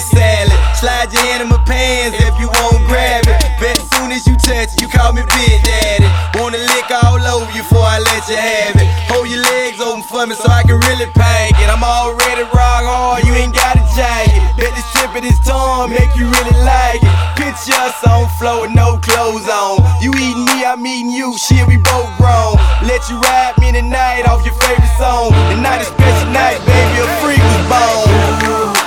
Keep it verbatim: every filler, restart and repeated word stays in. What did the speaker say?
salad. Slide your hand in my pants if you won't grab it. Bet as soon as you touch it, you call me Big Daddy. Wanna lick all over you before I let you have it. Hold your legs open for me so I can really pack it. I'm already rock hard, you ain't got a jacket. Bet this tip of this tongue make you really like it. Picture us on floor with no clothes on. You eating me, I'm eating you, shit, we both grown. Let you ride me tonight off your favorite song. Tonight a special night, baby, a freak was born.